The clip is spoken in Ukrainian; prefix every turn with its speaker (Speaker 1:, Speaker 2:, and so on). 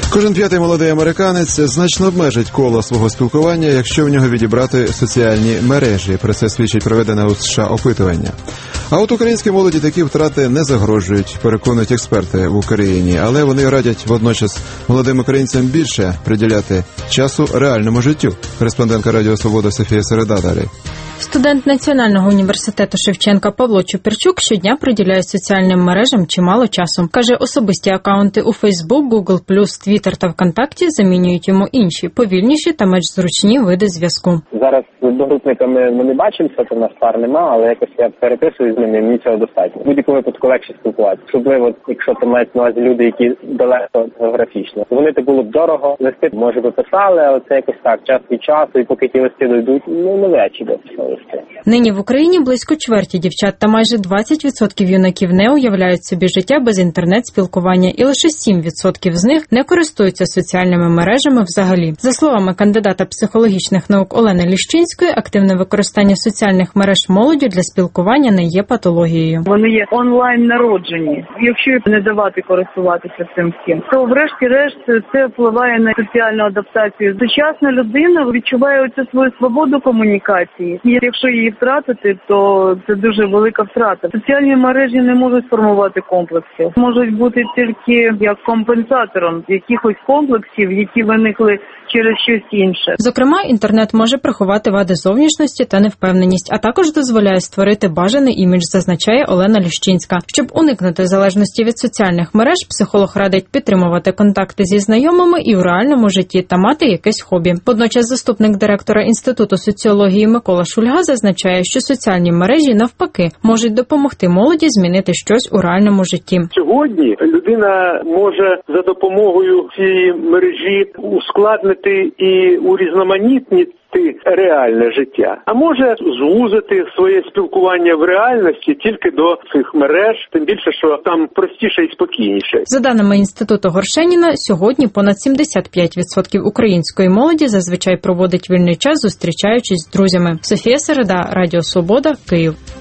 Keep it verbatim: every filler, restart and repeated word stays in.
Speaker 1: Кожен п'ятий молодий американець значно обмежить коло свого спілкування, якщо в нього відібрати соціальні мережі. Про це свідчить проведене у США опитування. А от українській молоді такі втрати не загрожують, переконують експерти в Україні. Але вони радять водночас молодим українцям більше приділяти часу реальному життю. Кореспондентка Радіо Свобода Софія Середа далі.
Speaker 2: Студент Національного університету Шевченка Павло Чупірчук щодня приділяє соціальним мережам чимало часу. Каже, особисті акаунти у Facebook, Google плюс, Twitter та ВКонтакті замінюють йому інші, повільніші та менш зручні види зв'язку.
Speaker 3: Зараз з одногрупниками ми не бачимося, то нас пар нема, але якось я переписую з ними, мені цього достатньо. В будь-якому випадку легше спілкуватися. Особливо, якщо там мають на увазі люди, які далеко географічно. Вони так було б дорого, листи, може би писали, але це якось так, час від часу, і поки ті листи дойдуть, ну, навряд чи дописали.
Speaker 2: Нині в Україні близько чверті дівчат та майже двадцять відсотків юнаків не уявляють собі життя без інтернет-спілкування, і лише сім відсотків з них не користуються соціальними мережами взагалі. За словами кандидата психологічних наук Олени Ліщинської, активне використання соціальних мереж молоддю для спілкування не є патологією.
Speaker 4: Вони є онлайн народжені. Якщо не давати користуватися цим всім, то врешті-решт це впливає на соціальну адаптацію. Сучасна людина відчуває оцю свою свободу комунікації. І якщо її втратити, то це дуже велика втрата. Соціальні мережі не можуть сформувати комплексів. Можуть бути тільки як компенсатором якихось комплексів, які виникли через щось інше.
Speaker 2: Зокрема, інтернет може приховати вади зовнішності та невпевненість, а також дозволяє створити бажаний імідж, зазначає Олена Ліщинська. Щоб уникнути залежності від соціальних мереж, психолог радить підтримувати контакти зі знайомими і в реальному житті та мати якесь хобі. Водночас заступник директора Інституту соціології Микола Шульга зазначає, що соціальні мережі, навпаки, можуть допомогти молоді змінити щось у реальному житті.
Speaker 5: Сьогодні людина може за допомогою цієї мережі ускладнити і урізноманітнити реальне життя, а може звузити своє спілкування в реальності тільки до цих мереж, тим більше, що там простіше і спокійніше.
Speaker 2: За даними Інституту Горшеніна, сьогодні понад сімдесят п'ять відсотків української молоді зазвичай проводить вільний час, зустрічаючись з друзями. Софія Середа, Радіо Свобода, Київ.